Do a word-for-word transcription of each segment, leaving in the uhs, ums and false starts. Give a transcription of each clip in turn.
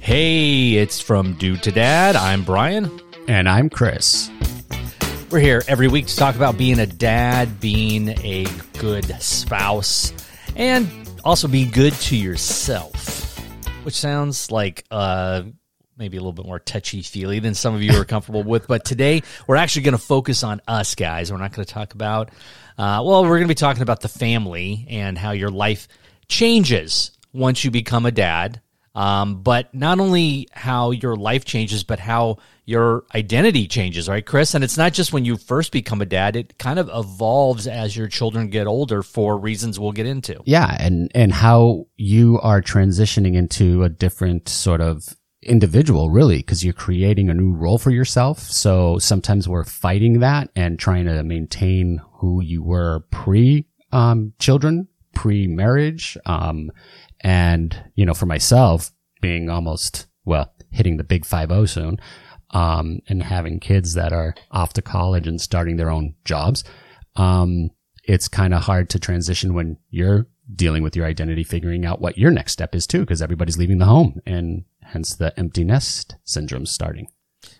Hey, it's From Dude to Dad. I'm Brian. And I'm Chris. We're here every week to talk about being a dad, being a good spouse, and also be good to yourself, which sounds like uh, maybe a little bit more touchy-feely than some of you are comfortable with. But today, we're actually going to focus on us, guys. We're not going to talk about, uh, well, we're going to be talking about the family and how your life changes once you become a dad. Um, but not only how your life changes, but how your identity changes, right, Chris? And it's not just when you first become a dad. It kind of evolves as your children get older for reasons we'll get into. Yeah, and, and how you are transitioning into a different sort of individual, really, because you're creating a new role for yourself. So sometimes we're fighting that and trying to maintain who you were pre um, children, pre-marriage. Um And, you know, for myself, being almost, well, hitting the big five oh soon, um, and having kids that are off to college and starting their own jobs, um, it's kind of hard to transition when you're dealing with your identity, figuring out what your next step is too, because everybody's leaving the home, and hence the empty nest syndrome starting.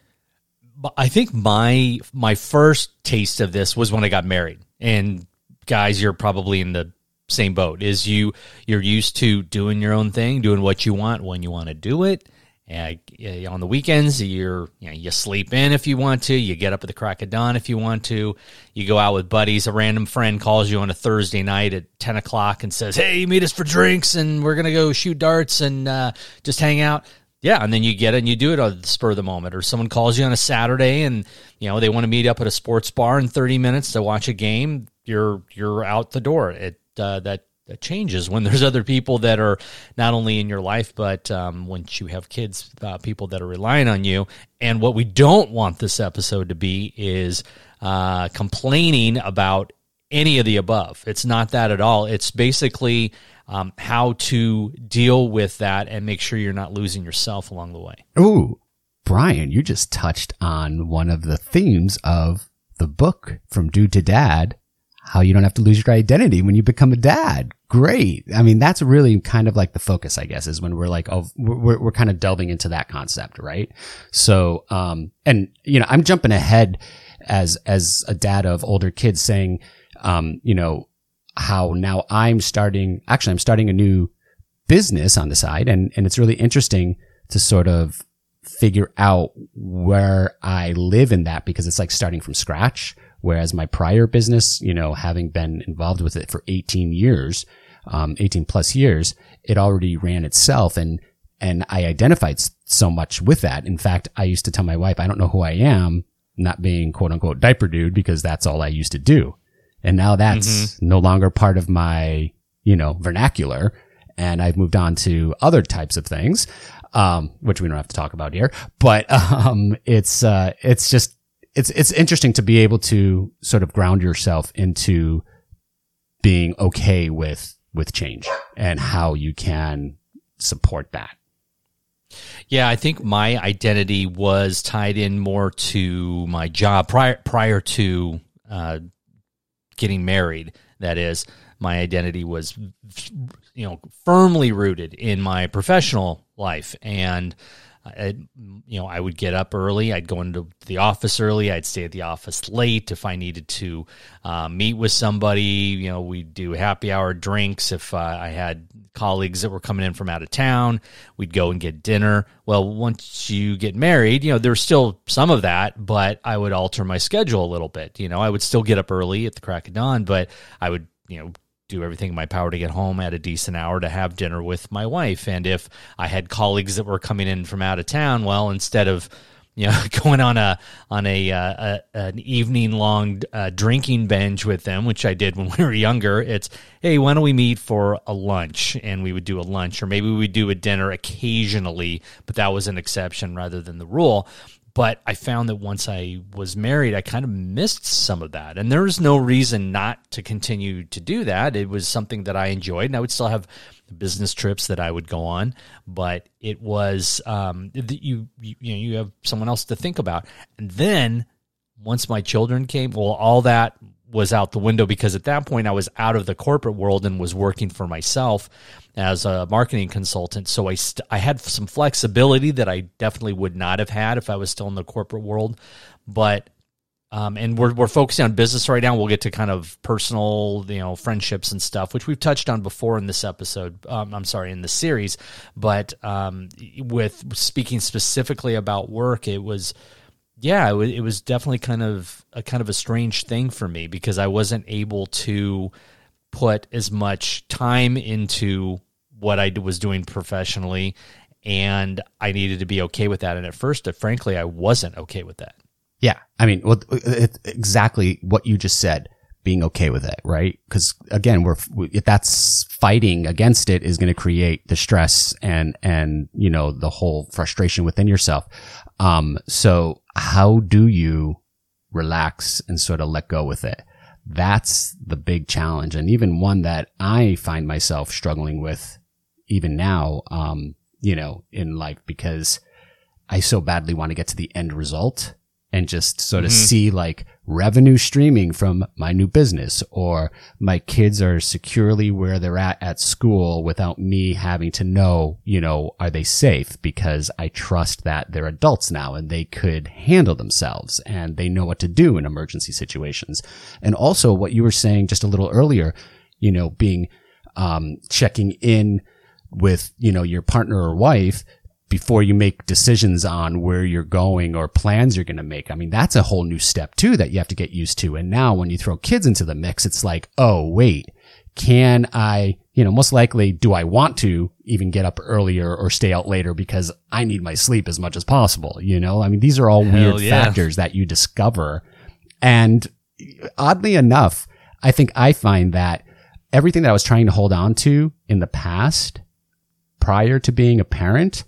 I think my my first taste of this was when I got married. And guys, you're probably in the same boat. Is you you're used to doing your own thing, doing what you want when you want to do it. And uh, on the weekends, you're you know you sleep in if you want to. You get up at the crack of dawn if you want to. You go out with buddies. A random friend calls you on a Thursday night at ten o'clock and says, "Hey, meet us for drinks, and we're gonna go shoot darts and uh, just hang out." Yeah, and then you get it and you do it on the spur of the moment. Or someone calls you on a Saturday and you know they want to meet up at a sports bar in thirty minutes to watch a game. You're you're out the door. It Uh, that, that changes when there's other people that are not only in your life, but um, once you have kids, uh, people that are relying on you. And what we don't want this episode to be is uh, complaining about any of the above. It's not that at all. It's basically um, how to deal with that and make sure you're not losing yourself along the way. Ooh, Brian, you just touched on one of the themes of the book, From Dude to Dad, how you don't have to lose your identity when you become a dad. Great. I mean, that's really kind of like the focus, I guess, is when we're like, oh, we're, we're kind of delving into that concept, right? So, um, and, you know, I'm jumping ahead as, as a dad of older kids saying, um, you know, how now I'm starting, actually, I'm starting a new business on the side. And, and it's really interesting to sort of figure out where I live in that, because it's like starting from scratch. Whereas my prior business, you know, having been involved with it for eighteen years, um, eighteen plus years, it already ran itself. And, and I identified so much with that. In fact, I used to tell my wife, I don't know who I am, not being quote unquote diaper dude, because that's all I used to do. And now that's mm-hmm. no longer part of my, you know, vernacular. And I've moved on to other types of things, um, which we don't have to talk about here, but, um, it's, uh, it's just, It's it's interesting to be able to sort of ground yourself into being okay with with change and how you can support that. Yeah, I think my identity was tied in more to my job prior prior to uh, getting married. That is, my identity was, you know, firmly rooted in my professional life. And I, you know, I would get up early. I'd go into the office early. I'd stay at the office late if I needed to uh, meet with somebody. You know, we'd do happy hour drinks. If uh, I had colleagues that were coming in from out of town, we'd go and get dinner. Well, once you get married, you know, there's still some of that, but I would alter my schedule a little bit. You know, I would still get up early at the crack of dawn, but I would, you know, do everything in my power to get home at a decent hour to have dinner with my wife. And if I had colleagues that were coming in from out of town, well, instead of, you know, going on a on a, uh, a an evening long uh, drinking binge with them, which I did when we were younger, it's, hey, why don't we meet for a lunch? And we would do a lunch, or maybe we would do a dinner occasionally, but that was an exception rather than the rule. But I found that once I was married, I kind of missed some of that. And there was no reason not to continue to do that. It was something that I enjoyed, and I would still have business trips that I would go on. But it was, um, you, you, you know, you have someone else to think about. And then once my children came, well, all that was out the window, because at that point I was out of the corporate world and was working for myself as a marketing consultant. So I st- I had some flexibility that I definitely would not have had if I was still in the corporate world. But um, and we're we're focusing on business right now. We'll get to kind of personal, you know, friendships and stuff, which we've touched on before in this episode. Um, I'm sorry, in the series. But um, with speaking specifically about work, it was. Yeah, it was, it was definitely kind of a kind of a strange thing for me, because I wasn't able to put as much time into what I was doing professionally, and I needed to be okay with that. And at first, uh, frankly, I wasn't okay with that. Yeah, I mean, well, it's exactly what you just said. Being okay with it, right? Because again, we're if that's fighting against it is going to create the stress and and you know the whole frustration within yourself. Um, so how do you relax and sort of let go with it? That's the big challenge, and even one that I find myself struggling with even now. Um, you know, in life, because I so badly want to get to the end result and just sort of mm-hmm. see like revenue streaming from my new business, or my kids are securely where they're at at school without me having to know, you know, are they safe? Because I trust that they're adults now and they could handle themselves and they know what to do in emergency situations. And also what you were saying just a little earlier, you know, being, um, checking in with, you know, your partner or wife before you make decisions on where you're going or plans you're going to make. I mean, that's a whole new step too that you have to get used to. And now when you throw kids into the mix, it's like, oh, wait, can I, you know, most likely, do I want to even get up earlier or stay out later because I need my sleep as much as possible? You know, I mean, these are all Hell weird yeah. factors that you discover. And oddly enough, I think I find that everything that I was trying to hold on to in the past prior to being a parent,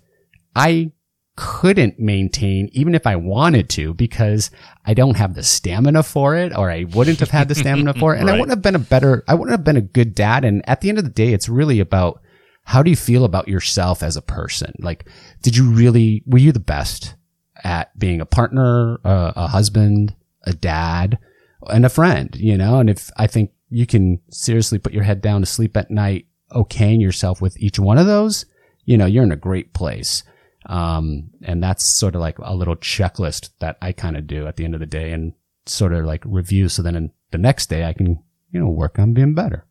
I couldn't maintain even if I wanted to, because I don't have the stamina for it, or I wouldn't have had the stamina for it. And right. I wouldn't have been a better, I wouldn't have been a good dad. And at the end of the day, it's really about how do you feel about yourself as a person? Like, did you really, were you the best at being a partner, uh, a husband, a dad, and a friend, you know? And if I think you can seriously put your head down to sleep at night, okaying yourself with each one of those, you know, you're in a great place. Um, and that's sort of like a little checklist that I kind of do at the end of the day and sort of like review. So then in the next day I can, you know, work on being better.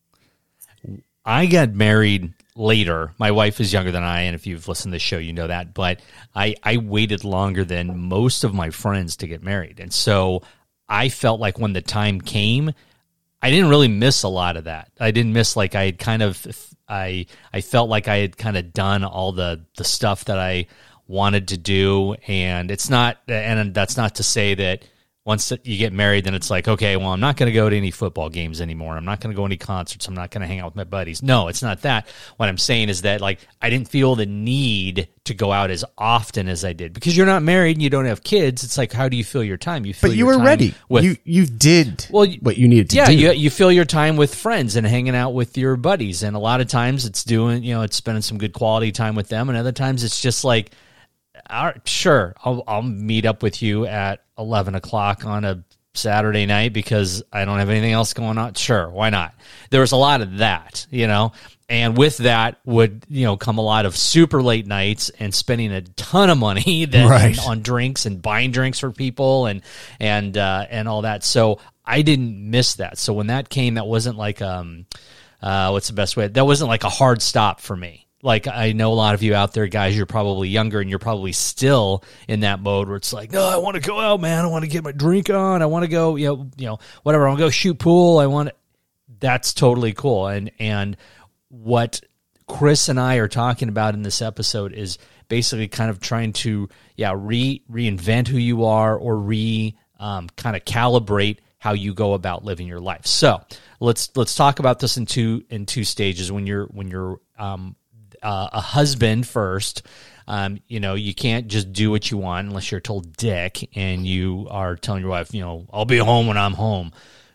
I got married later. My wife is younger than I, and if you've listened to the show, you know that, but I, I waited longer than most of my friends to get married. And so I felt like when the time came, I didn't really miss a lot of that. I didn't miss, like, I had kind of, I I felt like I had kind of done all the, the stuff that I wanted to do. And it's not, and that's not to say that once you get married, then it's like, okay, well, I'm not going to go to any football games anymore. I'm not going to go to any concerts. I'm not going to hang out with my buddies. No, it's not that. What I'm saying is that, like, I didn't feel the need to go out as often as I did, because you're not married and you don't have kids. It's like, how do you fill your time? You fill but you your were time ready. With, you you did well, what you needed to yeah, do. Yeah, you, you fill your time with friends and hanging out with your buddies. And a lot of times it's doing, you know, it's spending some good quality time with them. And other times it's just like, all right, sure, I'll, I'll meet up with you at eleven o'clock on a Saturday night because I don't have anything else going on. Sure, why not? There was a lot of that, you know, and with that would, you know, come a lot of super late nights and spending a ton of money that, right. on drinks and buying drinks for people and and uh, and all that. So I didn't miss that. So when that came, that wasn't like um, uh, what's the best way? That wasn't like a hard stop for me. Like, I know a lot of you out there, guys, you're probably younger and you're probably still in that mode where it's like, no, I want to go out, man. I want to get my drink on. I want to go, you know, you know, whatever. I want to go shoot pool. I want to, that's totally cool. And, and what Chris and I are talking about in this episode is basically kind of trying to, yeah, re reinvent who you are, or re um, kind of calibrate how you go about living your life. So let's, let's talk about this in two, in two stages. When you're, when you're, um, Uh, a husband first, um, you know, you can't just do what you want unless you're told dick and you are telling your wife, you know, I'll be home when I'm home.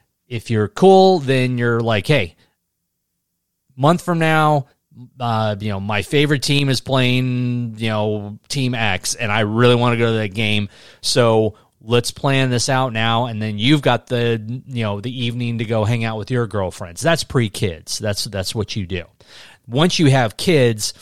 If you're cool, then you're like, hey, month from now, uh, you know, my favorite team is playing, you know, team X, and I really want to go to that game. So let's plan this out now, and then you've got the, you know, the evening to go hang out with your girlfriends. That's pre-kids. That's that's what you do. Once you have kids,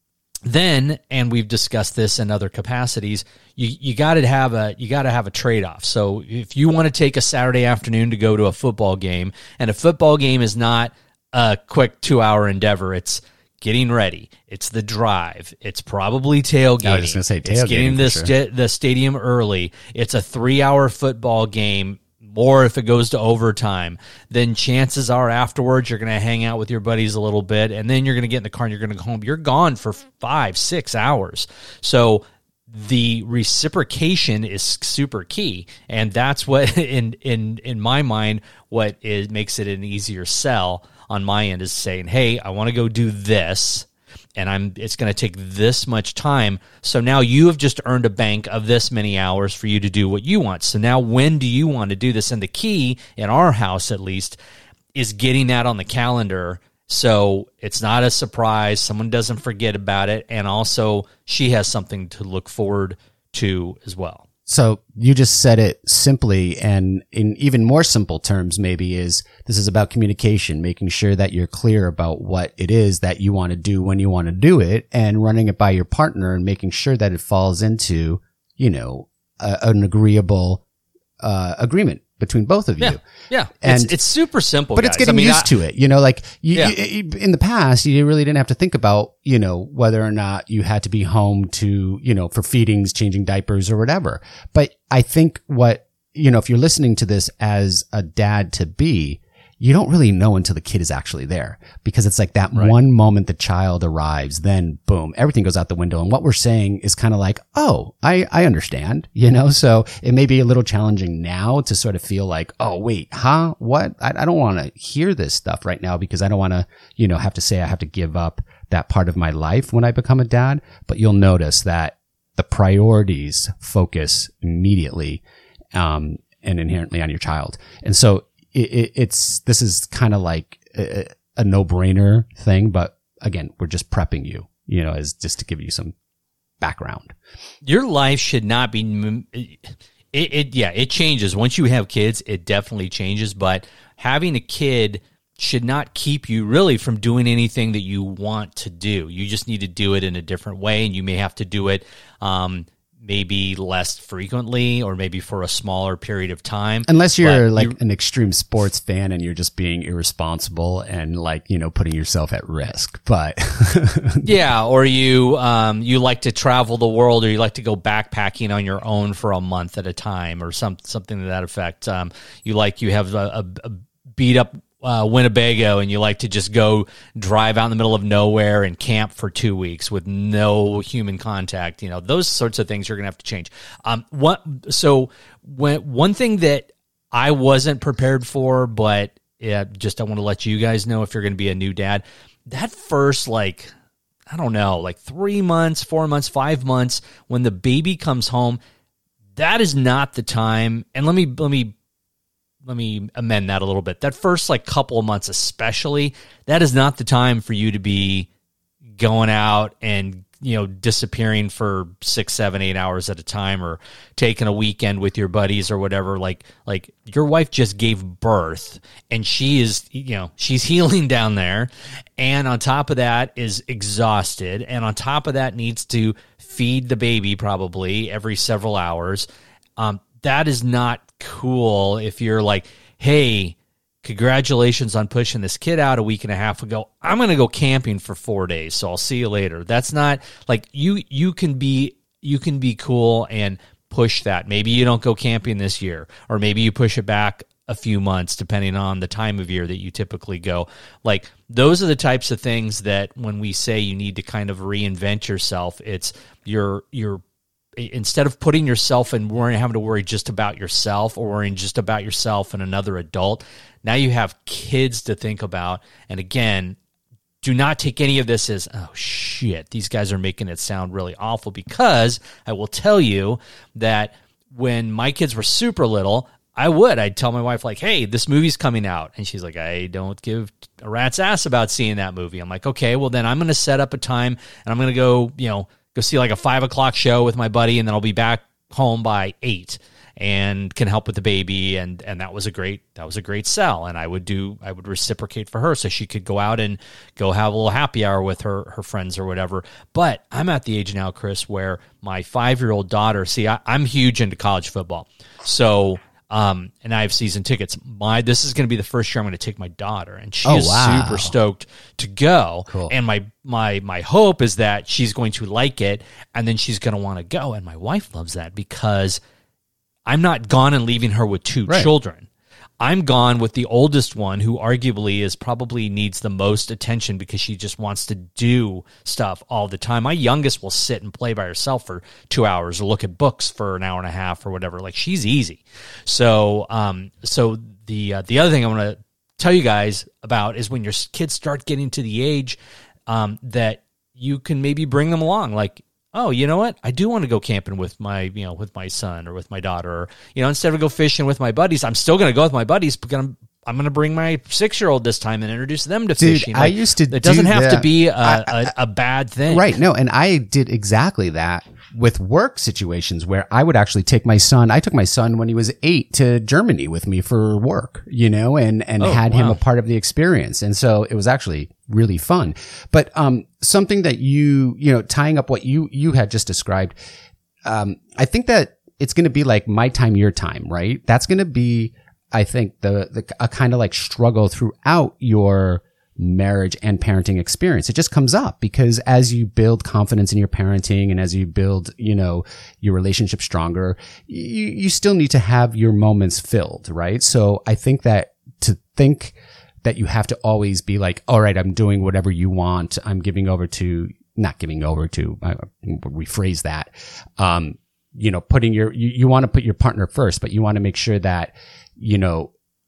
then, and we've discussed this in other capacities, you you got to have a you got to have a trade-off. So if you want to take a Saturday afternoon to go to a football game, and a football game is not a quick two-hour endeavor, it's getting ready, it's the drive, it's probably tailgating. I was just going to say tailgating. It's getting the, sure. sta- the stadium early. It's a three-hour football game, or if it goes to overtime, then chances are afterwards you're going to hang out with your buddies a little bit, and then you're going to get in the car and you're going to go home. You're gone for five, six hours. So the reciprocation is super key, and that's what, in in in my mind, what is makes it an easier sell on my end is saying, hey, I want to go do this, and I'm it's going to take this much time. So now you have just earned a bank of this many hours for you to do what you want. So now when do you want to do this? And the key, in our house at least, is getting that on the calendar so it's not a surprise, someone doesn't forget about it, and also she has something to look forward to as well. So you just said it simply, and in even more simple terms, maybe is this is about communication, making sure that you're clear about what it is that you want to do when you want to do it, and running it by your partner and making sure that it falls into, you know, a, an agreeable uh, agreement between both of you. Yeah, yeah. And it's, it's super simple, but guys. it's getting I mean, used I, to it. You know, like you, Yeah. you, in the past, you really didn't have to think about, you know, whether or not you had to be home to, you know, for feedings, changing diapers or whatever. But I think what, you know, if you're listening to this as a dad to be, you don't really know until the kid is actually there, because it's like that Right. one moment the child arrives, then boom, everything goes out the window. And what we're saying is kind of like, oh, I, I understand, you know, so it may be a little challenging now to sort of feel like, oh, wait, huh? What? I, I don't want to hear this stuff right now because I don't want to, you know, have to say I have to give up that part of my life when I become a dad. But you'll notice that the priorities focus immediately, um, and inherently on your child. And so, It, it, it's, this is kind of like a, a no-brainer thing, but again, we're just prepping you, you know, as just to give you some background. Your life should not be, it, it, yeah, it changes. Once you have kids, it definitely changes, but having a kid should not keep you really from doing anything that you want to do. You just need to do it in a different way, and you may have to do it, um, maybe less frequently or maybe for a smaller period of time. Unless you're But like you- an extreme sports fan and you're just being irresponsible and like, you know, putting yourself at risk. But Yeah, or you um, you like to travel the world, or you like to go backpacking on your own for a month at a time, or some something to that effect. Um, you like you have a, a, a beat up uh, Winnebago, and you like to just go drive out in the middle of nowhere and camp for two weeks with no human contact. You know, those sorts of things you're gonna have to change. Um, what so when one thing that I wasn't prepared for, but yeah, just I want to let you guys know if you're going to be a new dad, that first like. I don't know, like three months, four months, five months, when the baby comes home, that is not the time. And let me let me let me amend that a little bit. That first like couple of months, especially, that is not the time for you to be going out and, you know, disappearing for six, seven, eight hours at a time, or taking a weekend with your buddies or whatever. Like, like your wife just gave birth, and she is, you know, she's healing down there. And on top of that is exhausted. And on top of that needs to feed the baby probably every several hours. Um, that is not cool if you're like, hey, congratulations on pushing this kid out a week and a half ago. I'm going to go camping for four days, so I'll see you later. That's not like you. You can be you can be cool and push that. Maybe you don't go camping this year, or maybe you push it back a few months, depending on the time of year that you typically go. Like those are the types of things that when we say you need to kind of reinvent yourself, it's you're you're. Instead of putting yourself and worrying, having to worry just about yourself, or worrying just about yourself and another adult, now you have kids to think about. And again, do not take any of this as, oh shit, these guys are making it sound really awful, because I will tell you that when my kids were super little, I would, I'd tell my wife like, hey, this movie's coming out. And she's like, I don't give a rat's ass about seeing that movie. I'm like, okay, well then I'm going to set up a time and I'm going to go, you know, go see like a five o'clock show with my buddy, and then I'll be back home by eight. and can help with the baby. And, and that was a great, that was a great sell. And I would do, I would reciprocate for her so she could go out and go have a little happy hour with her, her friends or whatever. But I'm at the age now, Chris, where my five-year-old daughter, see, I, I'm huge into college football. So, Um, and I have season tickets. My this is going to be the first year I'm going to take my daughter, and she Oh, is wow. super stoked to go. Cool. And my my my hope is that she's going to like it, and then she's going to want to go. And my wife loves that because I'm not gone and leaving her with two Right. children. I'm gone with the oldest one, who arguably is probably needs the most attention because she just wants to do stuff all the time. My youngest will sit and play by herself for two hours or look at books for an hour and a half or whatever. Like, she's easy. So, um, so the uh, the other thing I want to tell you guys about is when your kids start getting to the age um, that you can maybe bring them along, like, oh, you know what? I do want to go camping with my, you know, with my son or with my daughter. Or, you know, instead of go fishing with my buddies, I'm still going to go with my buddies, but I'm, I'm going to bring my six-year-old this time and introduce them to Dude, fishing. I Like, used to It doesn't do have to that. be a, I- a, a bad thing. Right. No, and I did exactly that with work situations where I would actually take my son. I took my son when he was eight to Germany with me for work, you know, and, and Oh, had him wow. a part of the experience. And so it was actually really fun. But, um, something that you, you know, tying up what you, you had just described, um, I think that it's going to be like my time, your time, right? That's going to be, I think, the, the, a kind of like struggle throughout your marriage and parenting experience. It just comes up because as you build confidence in your parenting and as you build, you know, your relationship stronger, you, you still need to have your moments filled, right? So I think that to think that you have to always be like, all right, I'm doing whatever you want. I'm giving over to, not giving over to, I rephrase that. Um, you know, putting your, you, you want to put your partner first, but you want to make sure that, you know,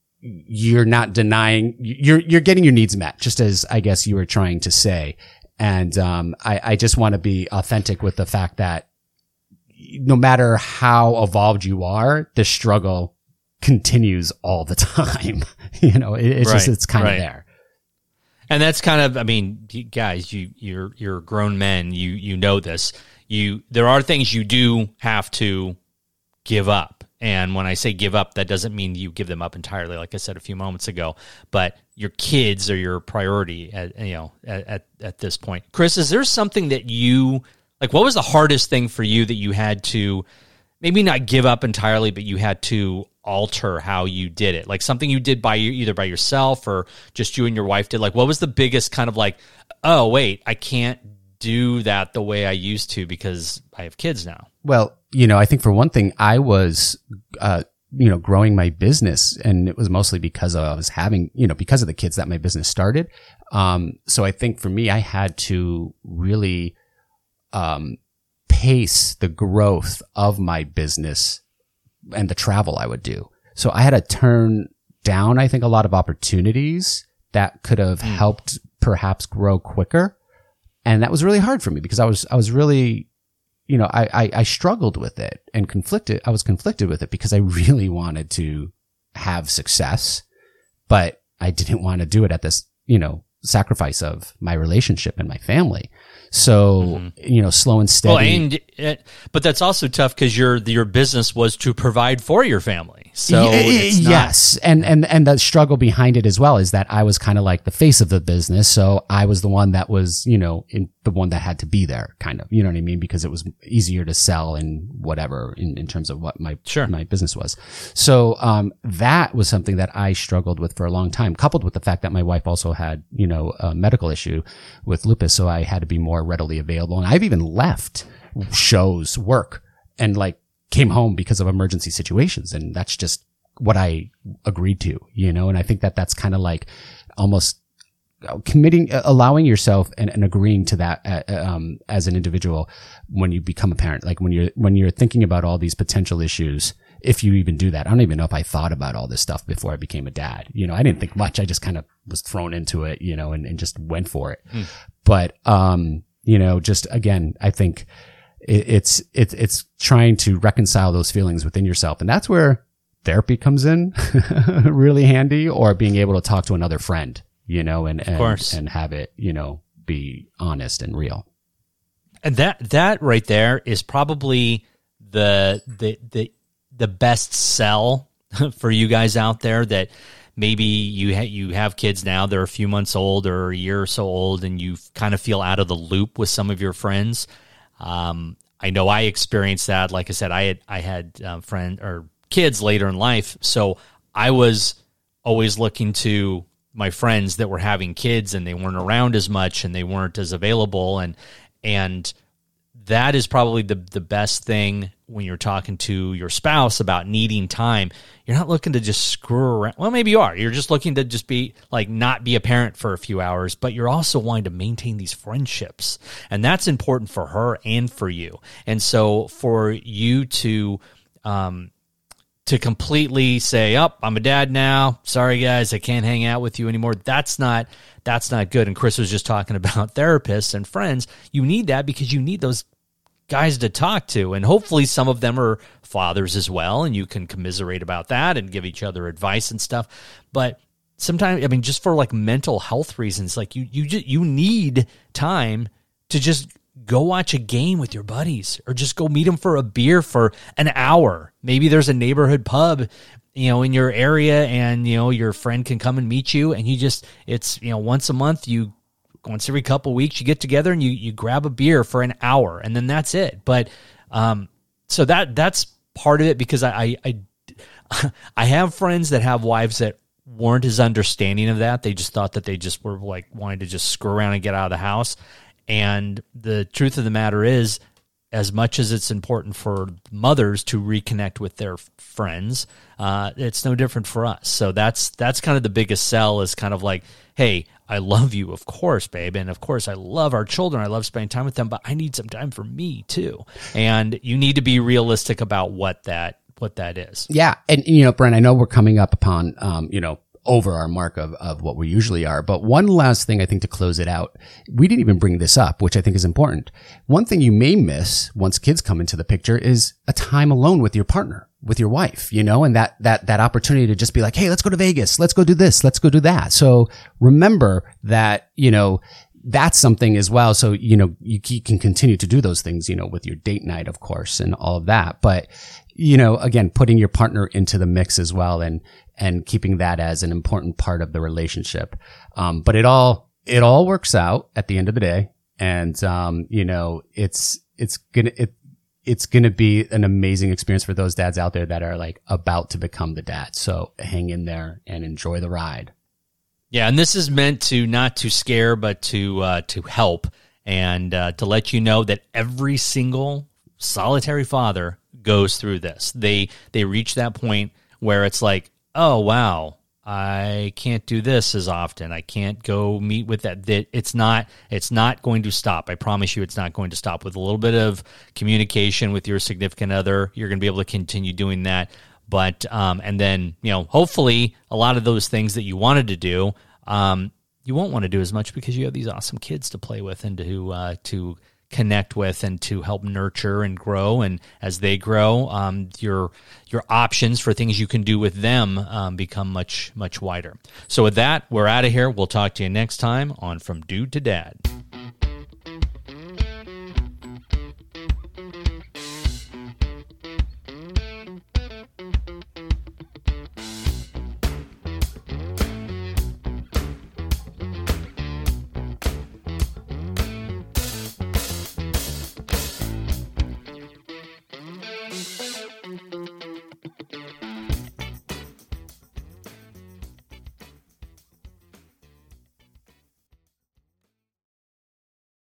you're not denying, you're, you're getting your needs met, just as I guess you were trying to say. And, um, I, I just want to be authentic with the fact that no matter how evolved you are, the struggle continues all the time. you know, it, it's just, Right, it's kind right. of there. And that's kind of, I mean, you guys, you, you're, you're grown men. You, you know this. You, there are things you do have to give up. And when I say give up, that doesn't mean you give them up entirely, like I said a few moments ago. But your kids are your priority at, you know, at, at, at this point. Chris, is there something that you, like, what was the hardest thing for you that you had to maybe not give up entirely, but you had to alter how you did it? Like something you did by you, either by yourself or just you and your wife did. Like, what was the biggest kind of like, oh, wait, I can't do that the way I used to because I have kids now? Well, you know, I think for one thing, I was, uh, you know, growing my business, and it was mostly because I was having, you know, because of the kids that my business started. Um, so I think for me, I had to really, um, pace the growth of my business and the travel I would do. So I had to turn down, I think, a lot of opportunities that could have mm. helped perhaps grow quicker. And that was really hard for me because I was, I was really, you know, I, I, I struggled with it and conflicted. I was conflicted with it because I really wanted to have success, but I didn't want to do it at this, you know, sacrifice of my relationship and my family. So, mm-hmm. you know, slow and steady. Well, and it, but that's also tough because your your business was to provide for your family. So y- it's not- yes, and and and the struggle behind it as well is that I was kind of like the face of the business, so I was the one that was, you know, in, the one that had to be there, kind of, you know what I mean, because it was easier to sell and whatever in, in terms of what my sure. my business was. So um, that was something that I struggled with for a long time, coupled with the fact that my wife also had, you know, a medical issue with lupus, so I had to be more readily available, and I've even left shows, work, and like came home because of emergency situations. And that's just what I agreed to, you know? And I think that that's kind of like almost committing, allowing yourself and, and agreeing to that, uh, um, as an individual when you become a parent, like when you're, when you're thinking about all these potential issues, if you even do that. I don't even know if I thought about all this stuff before I became a dad. You know, I didn't think much. I just kind of was thrown into it, you know, and, and just went for it. Mm. But, um, you know, just again, I think, It's, it's, it's trying to reconcile those feelings within yourself. And that's where therapy comes in really handy, or being able to talk to another friend, you know, and, and, and have it, you know, be honest and real. And that, that right there is probably the, the, the, the best sell for you guys out there that maybe you ha- you have kids now, they're a few months old or a year or so old, and you kind of feel out of the loop with some of your friends. Um, I know I experienced that. Like I said, I had I had uh, friend or kids later in life, so I was always looking to my friends that were having kids, and they weren't around as much, and they weren't as available, and and that is probably the the best thing when you're talking to your spouse about needing time. You're not looking to just screw around. Well, maybe you are. You're just looking to just be like not be a parent for a few hours, but you're also wanting to maintain these friendships. And that's important for her and for you. And so for you to um, to completely say, "Oh, I'm a dad now. Sorry guys, I can't hang out with you anymore." That's not that's not good. And Chris was just talking about therapists and friends. You need that because you need those guys to talk to, and hopefully some of them are fathers as well, and you can commiserate about that and give each other advice and stuff. But sometimes, I mean, just for like mental health reasons, like you you just, you need time to just go watch a game with your buddies, or just go meet them for a beer for an hour. Maybe there's a neighborhood pub, you know, in your area, and you know your friend can come and meet you, and you just it's you know once a month you. Once every couple of weeks, you get together and you you grab a beer for an hour, and then that's it. But um, so that that's part of it, because I, I I I have friends that have wives that weren't as understanding of that. They just thought that they just were like wanting to just screw around and get out of the house. And the truth of the matter is, as much as it's important for mothers to reconnect with their friends, uh, it's no different for us. So that's that's kind of the biggest sell, is kind of like, hey, I love you, of course, babe, and of course I love our children. I love spending time with them, but I need some time for me too. And you need to be realistic about what that what that is. Yeah, and you know, Brent, I know we're coming up upon um, you know, over our mark of, of what we usually are. But one last thing I think to close it out, we didn't even bring this up, which I think is important. One thing you may miss once kids come into the picture is a time alone with your partner, with your wife, you know, and that, that, that opportunity to just be like, hey, let's go to Vegas. Let's go do this. Let's go do that. So remember that, you know, that's something as well. So, you know, you, you can continue to do those things, you know, with your date night, of course, and all of that. But, you know, again, putting your partner into the mix as well, and, and keeping that as an important part of the relationship. Um, but it all, it all works out at the end of the day. And, um, you know, it's, it's gonna, it, it's gonna be an amazing experience for those dads out there that are like about to become the dad. So hang in there and enjoy the ride. Yeah. And this is meant to not to scare, but to, uh, to help, and, uh, to let you know that every single solitary father goes through this. They, they reach that point where it's like, oh, wow, I can't do this as often. I can't go meet with that. That it's not, it's not going to stop. I promise you it's not going to stop. With a little bit of communication with your significant other, you're going to be able to continue doing that. But, um, and then, you know, hopefully a lot of those things that you wanted to do, um, you won't want to do as much, because you have these awesome kids to play with and to, uh, to connect with and to help nurture and grow. And as they grow, um, your your options for things you can do with them um, become much, much wider. So with that, we're out of here. We'll talk to you next time on From Dude to Dad.